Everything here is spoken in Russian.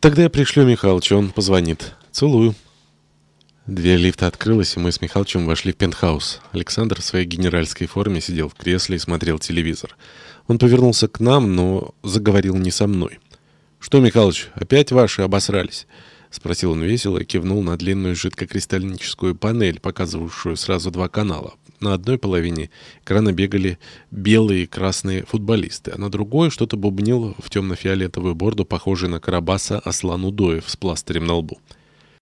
Тогда я пришлю Михалыча, он позвонит. Целую. Дверь лифта открылась, и мы с Михалычем вошли в пентхаус. Александр в своей генеральской форме сидел в кресле и смотрел телевизор. Он повернулся к нам, но заговорил не со мной. «Что, Михалыч, опять ваши обосрались?» — спросил он весело и кивнул на длинную жидкокристаллическую панель, показывавшую сразу два канала. На одной половине экрана бегали белые и красные футболисты, а на другой что-то бубнил в темно-фиолетовую борду, похожий на Карабаса Аслан Удоев с пластырем на лбу.